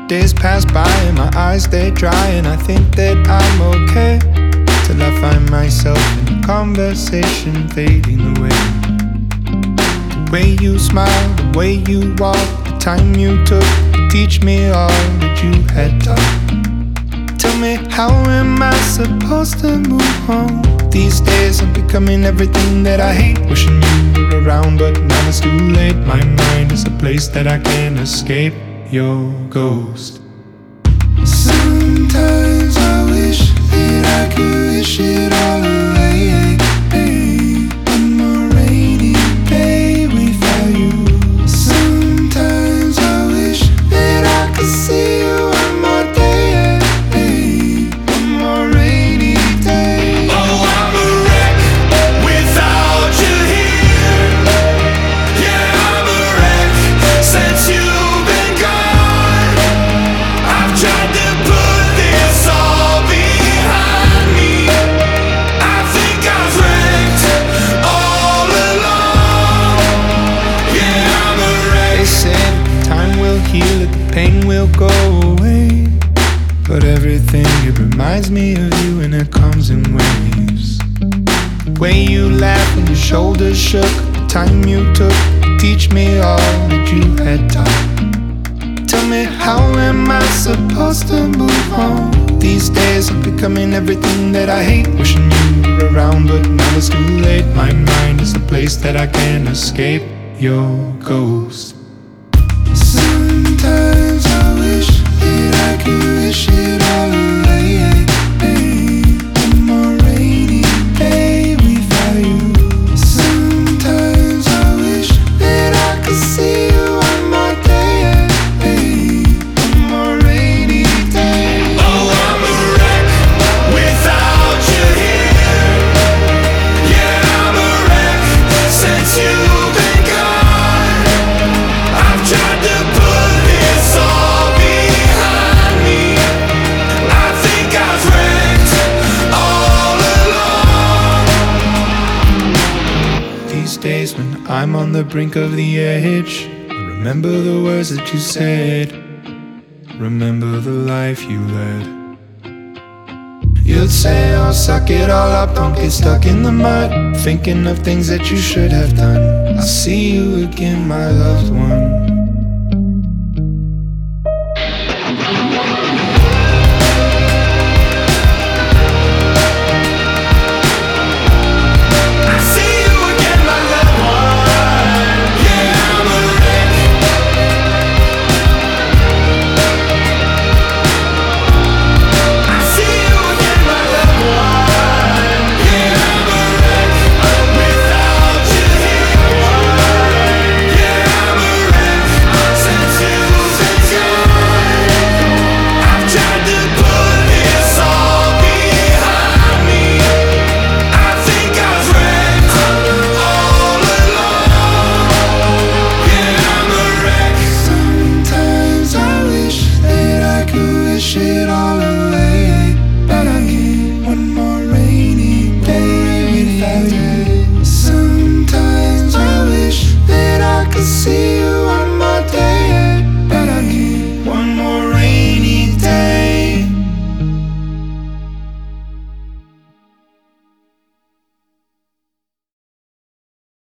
Days pass by and my eyes stay dry, and I think that I'm okay till I find myself in a conversation fading away. The way you smile, the way you walk, the time you took to teach me all that you had taught. Tell me, how am I supposed to move on? These days I'm becoming everything that I hate. Wishing you were around, but now it's too late. My mind is a place that I can't escape your ghost. Sometimes I wish that I could wish it all away. One more rainy day without you. Sometimes I wish that I could see you one more day. One more rainy day. Oh, I'm a wreck without you here. Yeah, I'm a wreck since you've been gone. I've tried to put this all behind me. I think I've wrecked all along. Yeah, I'm a wreck. They say time will heal it, the pain will go away. But everything, it reminds me of you, and it comes in waves. The way you laughed when your shoulders shook, the time you took to teach me all that you had taught. Tell me, how am I supposed to move on? These days I'm becoming everything that I hate. Wishing you were around, but now it's too late. My mind is a place that I can't escape your ghost. Sometimes I wish that I could wish it all away. One more rainy day without you. Sometimes I wish that I could see you one more day. One more rainy day. Oh, I'm a wreck without you here. Yeah, I'm a wreck since you've been gone. I've tried to put this all behind me. I think I've wrecked all along. These days when I'm on the brink of the edge, I remember the words that you said. Remember the life you led. You'd say, oh, suck it all up, don't get stuck in the mud, thinking of things that you should have done. I'll see you again, my loved one.